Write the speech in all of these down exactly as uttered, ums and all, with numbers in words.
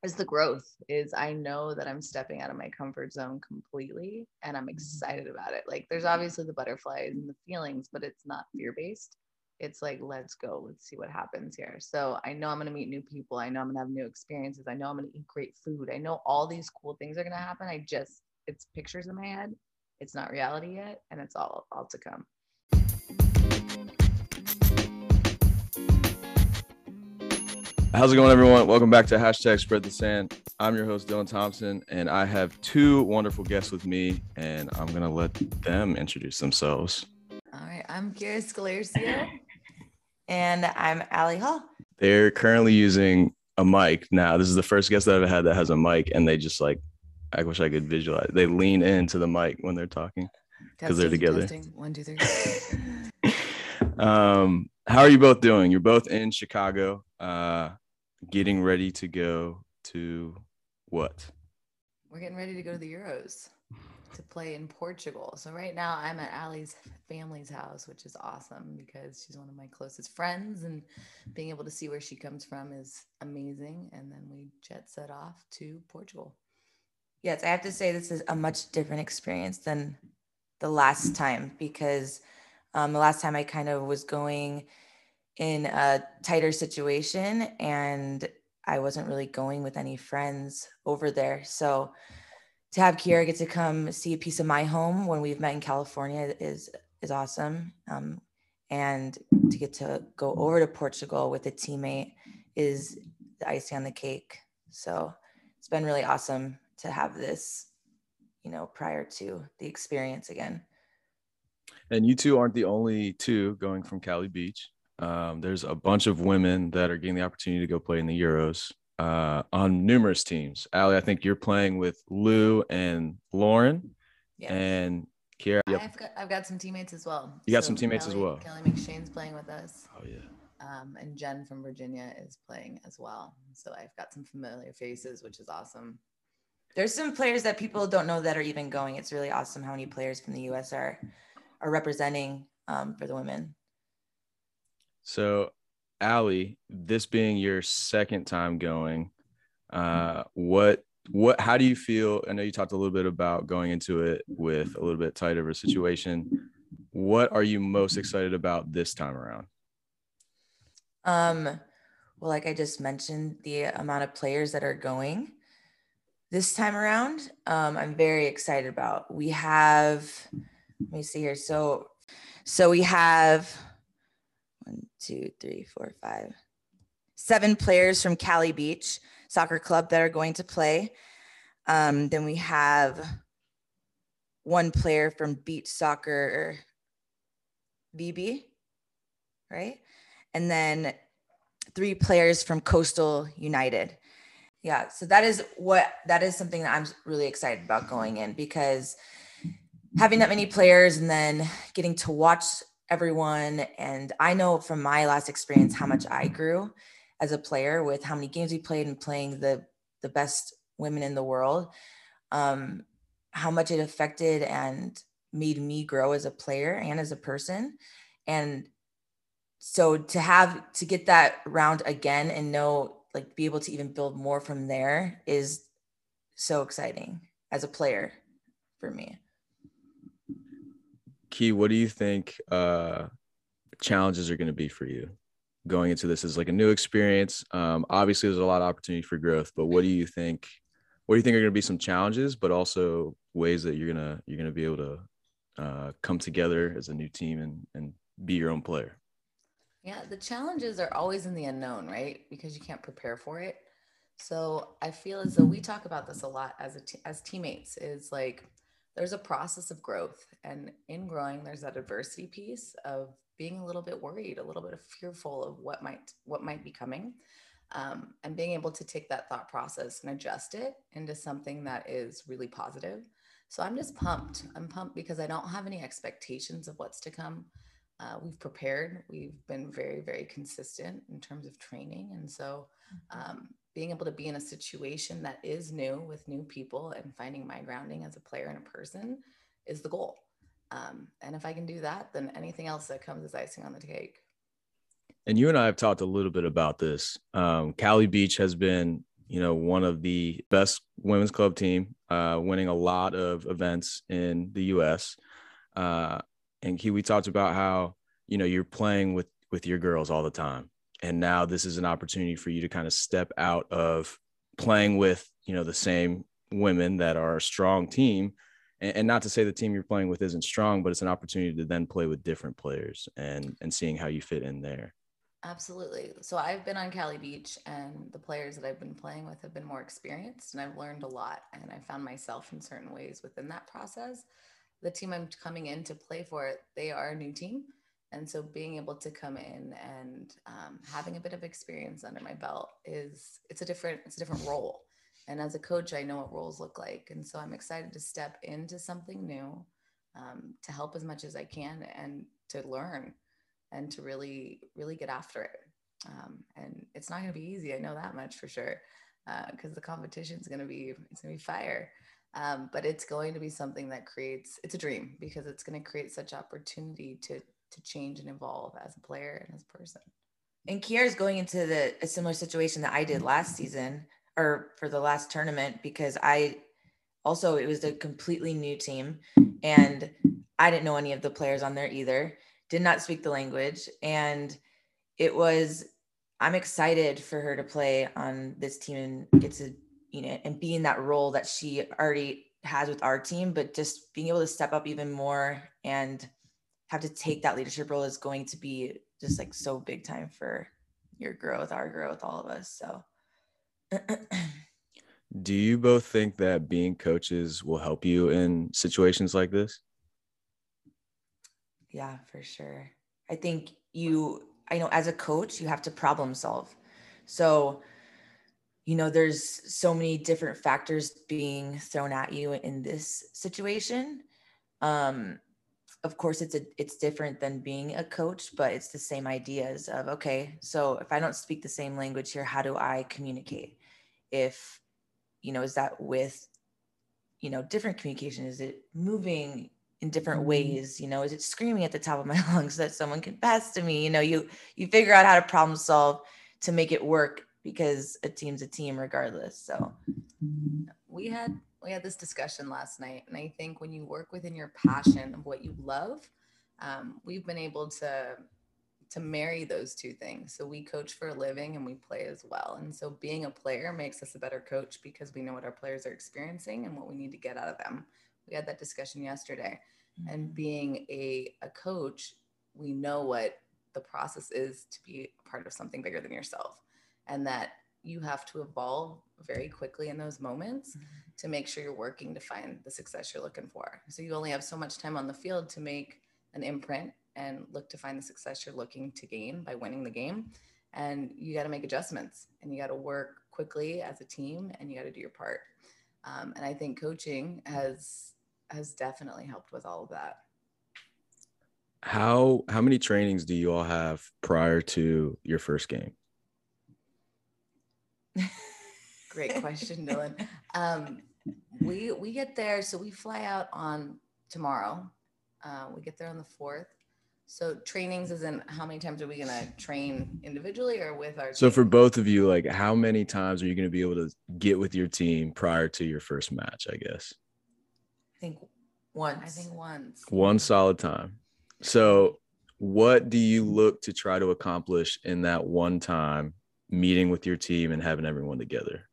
is the growth. Is I know that I'm stepping out of my comfort zone completely, and I'm excited about it. Like there's obviously the butterflies and the feelings, but it's not fear-based. It's like, let's go, let's see what happens here. So I know I'm going to meet new people. I know I'm going to have new experiences. I know I'm going to eat great food. I know all these cool things are going to happen. I just, it's pictures in my head. It's not reality yet. And it's all, all to come. How's it going, everyone? Welcome back to Hashtag Spread the Sand. I'm your host, Dylan Thompson, and I have two wonderful guests with me, and I'm going to let them introduce themselves. All right. I'm Kira Scalercio. And I'm Allie Hall. They're currently using a mic. Now, this is the first guest that I've had that has a mic, and they just like, I wish I could visualize. They lean into the mic when they're talking because they're together. Testing. One, two, three. um, how are you both doing? You're both in Chicago. Uh, Getting ready to go to what? We're getting ready to go to the Euros to play in Portugal. So right now I'm at Allie's family's house, which is awesome because she's one of my closest friends, and being able to see where she comes from is amazing. And then we jet set off to Portugal. Yes, I have to say this is a much different experience than the last time because um, the last time I kind of was going in a tighter situation and I wasn't really going with any friends over there. So to have Kira get to come see a piece of my home when we've met in California is is awesome. Um, and to get to go over to Portugal with a teammate is the icing on the cake. So it's been really awesome to have this, you know, prior to the experience again. And you two aren't the only two going from Cali Beach. Um, there's a bunch of women that are getting the opportunity to go play in the Euros uh, on numerous teams. Allie, I think you're playing with Lou and Lauren. Yes. And Kira. Yep. I've got I've got some teammates as well. You got so some teammates Kelly, as well. Kelly McShane's playing with us. Oh yeah. Um, and Jen from Virginia is playing as well. So I've got some familiar faces, which is awesome. There's some players that people don't know that are even going. It's really awesome how many players from the U S are are representing um, for the women. So, Allie, this being your second time going, uh, what, what, how do you feel? I know you talked a little bit about going into it with a little bit tighter of a situation. What are you most excited about this time around? Um, well, like I just mentioned, the amount of players that are going this time around, um, I'm very excited about. We have, let me see here. So, so we have one, two, three, four, five, seven players from Cali Beach Soccer Club that are going to play. Um, then we have one player from Beach Soccer V B, right? And then three players from Coastal United. Yeah, so that is what that is something that I'm really excited about going in, because having that many players and then getting to watch everyone. And I know from my last experience how much I grew as a player with how many games we played and playing the the best women in the world, um, how much it affected and made me grow as a player and as a person. And so to have to get that round again and know, like, be able to even build more from there is so exciting as a player for me. Key, what do you think uh, challenges are going to be for you going into this as like a new experience? Um, obviously, there's a lot of opportunity for growth, but what do you think? What do you think are going to be some challenges, but also ways that you're gonna you're gonna be able to uh, come together as a new team and and be your own player? Yeah, the challenges are always in the unknown, right? Because you can't prepare for it. So I feel as though we talk about this a lot as a t- as teammates. Is like, there's a process of growth, and in growing there's that adversity piece of being a little bit worried, a little bit of fearful of what might what might be coming, um, and being able to take that thought process and adjust it into something that is really positive. So I'm just pumped. I'm pumped because I don't have any expectations of what's to come. Uh, we've prepared. We've been very, very consistent in terms of training, and so um, being able to be in a situation that is new with new people and finding my grounding as a player and a person is the goal. Um, and if I can do that, then anything else that comes is icing on the cake. And you and I have talked a little bit about this. Um, Cali Beach has been, you know, one of the best women's club team, uh, winning a lot of events in the U S. Uh, and he, we talked about how, you know, you're playing with, with your girls all the time. And now this is an opportunity for you to kind of step out of playing with, you know, the same women that are a strong team. And, and not to say the team you're playing with isn't strong, but it's an opportunity to then play with different players and, and seeing how you fit in there. Absolutely. So I've been on Cali Beach, and the players that I've been playing with have been more experienced, and I've learned a lot. And I found myself in certain ways within that process. The team I'm coming in to play for, they are a new team. And so being able to come in and um, having a bit of experience under my belt is, it's a different, it's a different role. And as a coach, I know what roles look like. And so I'm excited to step into something new, um, to help as much as I can and to learn and to really, really get after it. Um, and it's not going to be easy. I know that much for sure, because uh, the competition is going to be, it's going to be fire. Um, but it's going to be something that creates, it's a dream, because it's going to create such opportunity to, to change and evolve as a player and as a person. And Kiara's going into the, a similar situation that I did last season, or for the last tournament, because I also, it was a completely new team and I didn't know any of the players on there either. Did not speak the language. And it was, I'm excited for her to play on this team and get to, you know, and be in that role that she already has with our team, but just being able to step up even more and have to take that leadership role is going to be just like so big time for your growth, our growth, all of us. So. Do you both think that being coaches will help you in situations like this? Yeah, for sure. I think you, I know as a coach, you have to problem solve. So, you know, there's so many different factors being thrown at you in this situation. Um, of course, it's a, it's different than being a coach, but it's the same ideas of, okay, so if I don't speak the same language here, how do I communicate? If, you know, is that with, you know, different communication? Is it moving in different ways? You know, is it screaming at the top of my lungs so that someone can pass to me? You know, you, you figure out how to problem solve to make it work, because a team's a team regardless. So we had, we had this discussion last night. And I think when you work within your passion of what you love, um, we've been able to, to marry those two things. So we coach for a living and we play as well. And so being a player makes us a better coach, because we know what our players are experiencing and what we need to get out of them. We had that discussion yesterday. Mm-hmm. And being a, a coach, we know what the process is to be a part of something bigger than yourself, and that you have to evolve very quickly in those moments, mm-hmm. to make sure you're working to find the success you're looking for. So you only have so much time on the field to make an imprint and look to find the success you're looking to gain by winning the game. And you got to make adjustments, and you got to work quickly as a team, and you got to do your part. Um, and I think coaching has, has definitely helped with all of that. How, how many trainings do you all have prior to your first game? Great question, Dylan. Um, we, we get there. So we fly out on tomorrow. Uh, we get there on the fourth. So trainings isn't how many times are we going to train individually or with our So team? for both of you, like how many times are you going to be able to get with your team prior to your first match, I guess? I think once. I think once. One solid time. So what do you look to try to accomplish in that one time meeting with your team and having everyone together?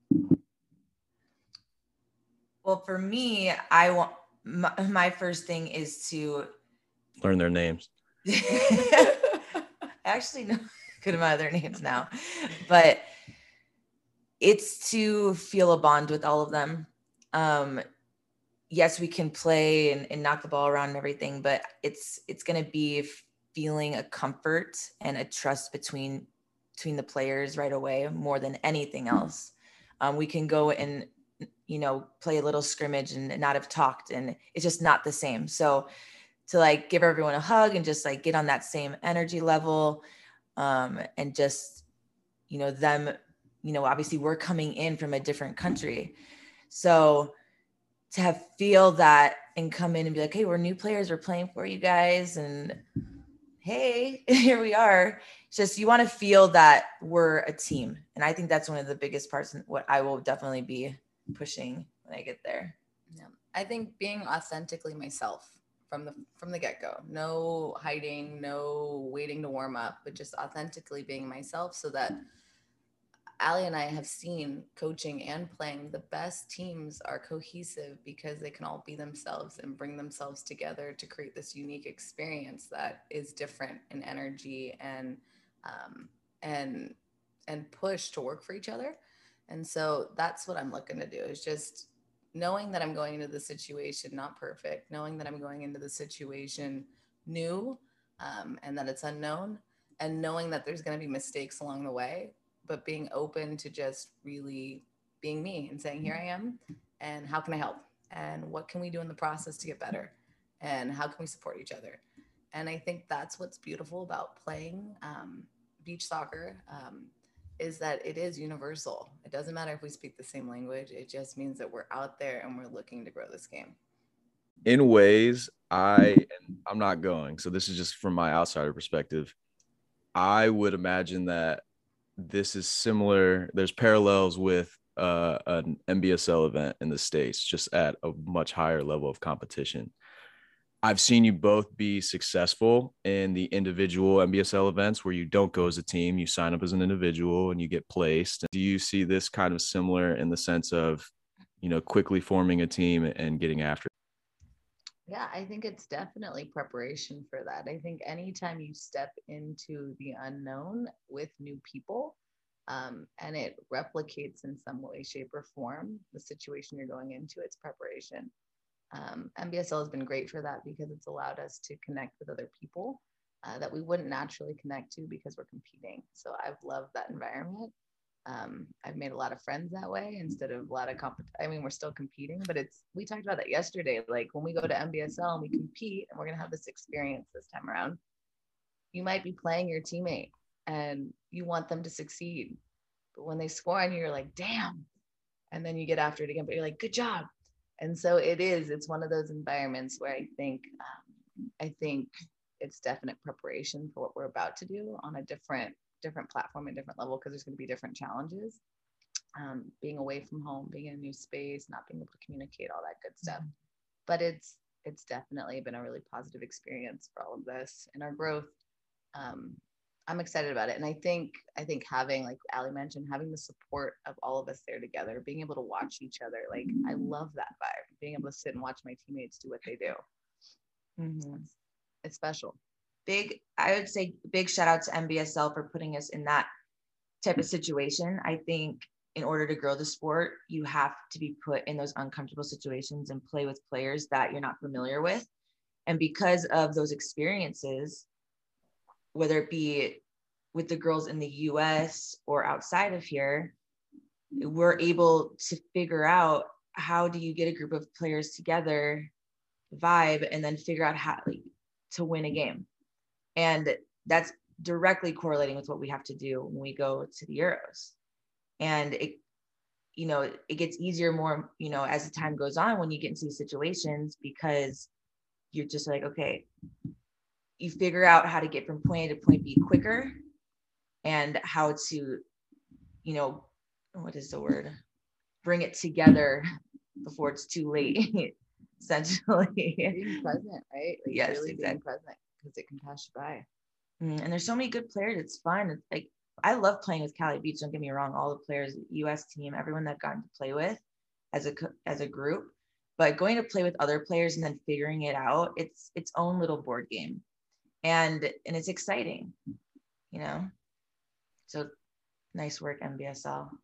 Well, for me, I want my, my first thing is to learn their names. Actually, no, good amount of their names now, but it's to feel a bond with all of them. Um, yes, we can play and, and knock the ball around and everything, but it's it's going to be feeling a comfort and a trust between between the players right away more than anything else. Um, we can go and, you know, play a little scrimmage and not have talked, and it's just not the same. So to like give everyone a hug and just like get on that same energy level, um, and just, you know, them, you know, obviously we're coming in from a different country. So to have feel that and come in and be like, hey, we're new players, we're playing for you guys, and hey, here we are. It's just, you want to feel that we're a team. And I think that's one of the biggest parts and what I will definitely be pushing when I get there. Yeah. I think being authentically myself from the from the get-go. No hiding, no waiting to warm up, but just authentically being myself, so that Allie and I have seen coaching and playing, the best teams are cohesive because they can all be themselves and bring themselves together to create this unique experience that is different in energy and um, and and push to work for each other. And so that's what I'm looking to do, is just knowing that I'm going into the situation not perfect, knowing that I'm going into the situation new, um, and that it's unknown, and knowing that there's going to be mistakes along the way, but being open to just really being me and saying, here I am, and how can I help? And what can we do in the process to get better? And how can we support each other? And I think that's what's beautiful about playing um, beach soccer, um, is that it is universal. It doesn't matter if we speak the same language. It just means that we're out there and we're looking to grow this game. In ways, I, and I'm not going, so this is just from my outsider perspective, I would imagine that this is similar. There's parallels with uh, an N B S L event in the States, just at a much higher level of competition. I've seen you both be successful in the individual N B S L events where you don't go as a team, you sign up as an individual and you get placed. Do you see this kind of similar in the sense of, you know, quickly forming a team and getting after it? Yeah, I think it's definitely preparation for that. I think anytime you step into the unknown with new people, um, and it replicates in some way, shape, or form the situation you're going into, it's preparation. Um, N B S L has been great for that because it's allowed us to connect with other people uh, that we wouldn't naturally connect to because we're competing. So I've loved that environment. Um, I've made a lot of friends that way instead of a lot of comp. I mean, we're still competing, but it's, we talked about that yesterday. Like when we go to N B S L and we compete and we're going to have this experience this time around, you might be playing your teammate and you want them to succeed. But when they score on you, you're like, damn. And then you get after it again, but you're like, good job. And so it is, it's one of those environments where I think, um, I think it's definite preparation for what we're about to do on a different different platform and different level, because there's going to be different challenges, um, being away from home, being in a new space, not being able to communicate, all that good stuff. But it's it's definitely been a really positive experience for all of this and our growth. um, I'm excited about it. And I think I think having, like Allie mentioned, having the support of all of us there together, being able to watch each other, like I love that vibe, being able to sit and watch my teammates do what they do. Mm-hmm. it's, it's special. Big, I would say big shout out to N B S L for putting us in that type of situation. I think in order to grow the sport, you have to be put in those uncomfortable situations and play with players that you're not familiar with. And because of those experiences, whether it be with the girls in the U S or outside of here, we're able to figure out, how do you get a group of players together, vibe, and then figure out how like, to win a game. And that's directly correlating with what we have to do when we go to the Euros. And it, you know, it gets easier more, you know, as the time goes on when you get into these situations, because you're just like, okay, you figure out how to get from point A to point B quicker, and how to, you know, what is the word? Bring it together before it's too late, essentially. Being present, right? Like yes, really exactly. Being present, because it can pass you by. And there's so many good players. It's fun. It's like, I love playing with Cali Beach. Don't get me wrong. All the players, U S team, everyone that I've gotten to play with as a as a group. But going to play with other players and then figuring it out, it's its own little board game, and and it's exciting, you know. So nice work, N B S L.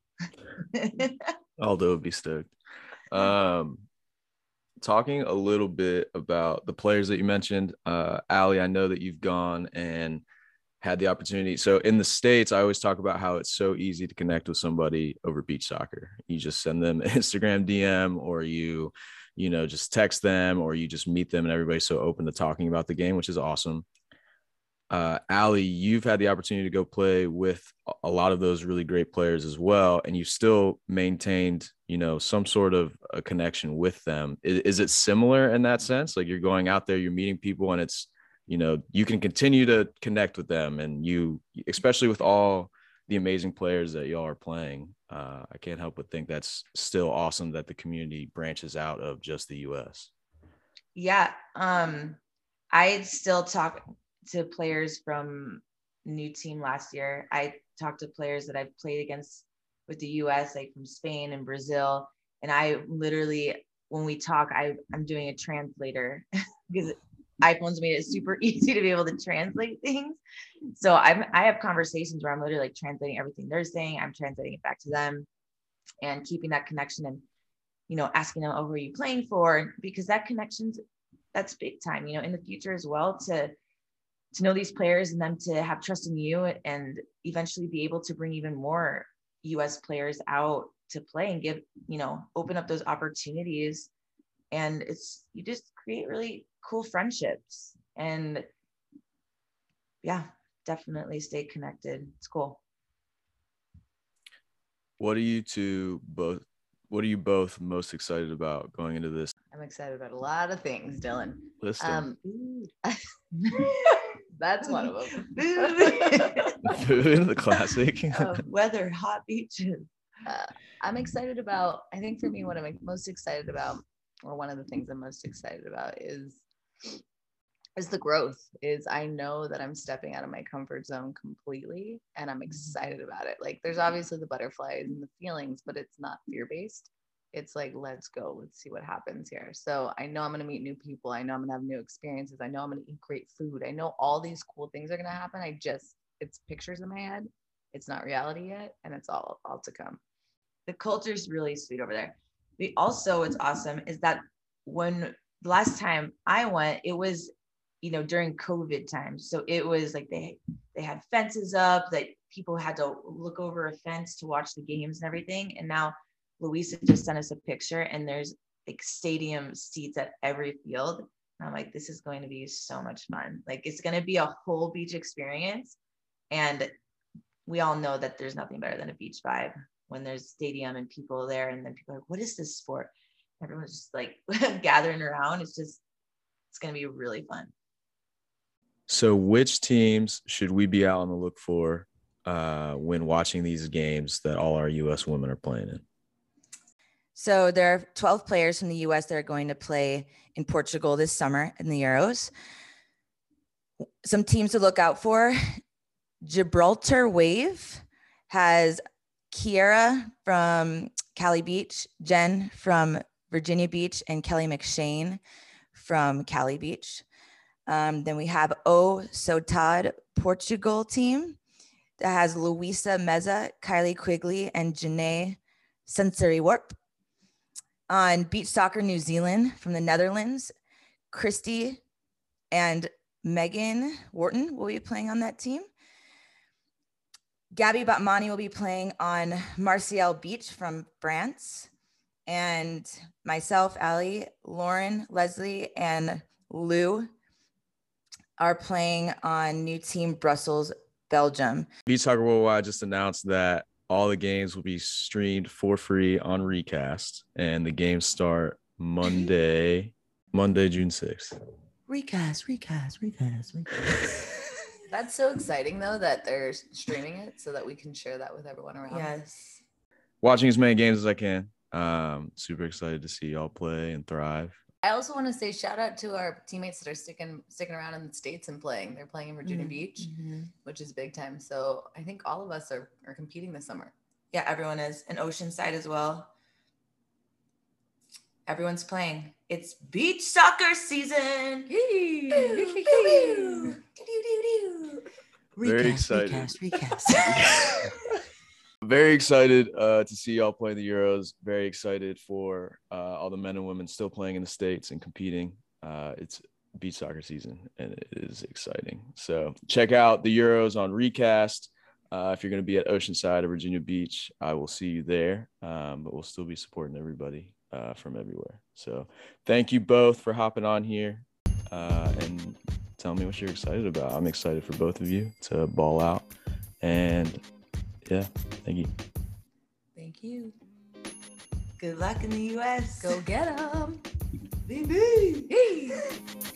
Aldo would be stoked. Um, talking a little bit about the players that you mentioned, uh, Allie, I know that you've gone and had the opportunity. So in the States, I always talk about how it's so easy to connect with somebody over beach soccer. You just send them an Instagram D M, or you, you know, just text them, or you just meet them, and everybody's so open to talking about the game, which is awesome. Uh, Allie, you've had the opportunity to go play with a lot of those really great players as well, and you still maintained, you know, some sort of a connection with them. Is, is it similar in that sense? Like you're going out there, you're meeting people, and it's you know, you can continue to connect with them, and you, especially with all the amazing players that y'all are playing. Uh, I can't help but think that's still awesome that the community branches out of just the U S. Yeah. Um, I still talk to players from new team last year. I talked to players that I've played against with the U S, like from Spain and Brazil. And I literally, when we talk, I, I'm doing a translator because iPhones made it super easy to be able to translate things. So I'm, I have conversations where I'm literally like translating everything they're saying. I'm translating it back to them and keeping that connection and, you know, asking them, oh, who are you playing for? Because that connection's, that's big time, you know, in the future as well, to, to know these players and them to have trust in you and eventually be able to bring even more U S players out to play and give, you know, open up those opportunities. And it's, you just create really cool friendships. And yeah, definitely stay connected. It's cool. What are you two both, what are you both most excited about going into this? I'm excited about a lot of things, Dylan. List Um, that's one of them. Food, the classic. uh, weather, hot beaches. Uh, I'm excited about, I think for me, what I'm most excited about, or one of the things I'm most excited about is, is the growth. Is I know that I'm stepping out of my comfort zone completely, and I'm excited about it. Like, there's obviously the butterflies and the feelings, but it's not fear-based. It's like, let's go, let's see what happens here. So I know I'm going to meet new people. I know I'm going to have new experiences. I know I'm going to eat great food. I know all these cool things are going to happen. I just, it's pictures in my head. It's not reality yet. And it's all, all to come. The culture is really sweet over there. We also, what's awesome is that when the last time I went, it was, you know, during COVID times. So it was like they, they had fences up that people had to look over a fence to watch the games and everything. And now Louisa just sent us a picture and there's like stadium seats at every field. And I'm like, this is going to be so much fun. Like, it's going to be a whole beach experience. And we all know that there's nothing better than a beach vibe when there's stadium and people there. And then people are like, what is this sport? Everyone's just like gathering around. It's just, it's going to be really fun. So which teams should we be out on the look for uh, when watching these games that all our U S women are playing in? So there are twelve players from the U S that are going to play in Portugal this summer in the Euros. Some teams to look out for. Gibraltar Wave has Kiera from Cali Beach, Jen from Virginia Beach, and Kelly McShane from Cali Beach. Um, then we have O Sotad Portugal team that has Luisa Meza, Kylie Quigley, and Janae Sensory Warp. On Beach Soccer New Zealand from the Netherlands, Christy and Megan Wharton will be playing on that team. Gabby Batmani will be playing on Marseille Beach from France. And myself, Ali, Lauren, Leslie, and Lou are playing on new team Brussels, Belgium. Beach Soccer Worldwide just announced that all the games will be streamed for free on Recast, and the games start Monday, Monday, June sixth. Recast, recast, recast, recast. That's so exciting, though, that they're streaming it so that we can share that with everyone around. Yes. Watching as many games as I can. Um, super excited to see y'all play and thrive. I also want to say shout out to our teammates that are sticking sticking around in the States and playing. They're playing in Virginia mm-hmm. Beach, mm-hmm. which is big time. So I think all of us are, are competing this summer. Yeah, everyone is. And Oceanside as well. Everyone's playing. It's beach soccer season. Very excited. Recast, recast. Very excited uh, to see y'all play the Euros. Very excited for uh, all the men and women still playing in the States and competing. Uh, it's beach soccer season, and it is exciting. So check out the Euros on Recast. Uh, if you're going to be at Oceanside or Virginia Beach, I will see you there. Um, but we'll still be supporting everybody uh, from everywhere. So thank you both for hopping on here uh, and tell me what you're excited about. I'm excited for both of you to ball out. And yeah, thank you. Thank you. Good luck in the U S. Go get them. Baby.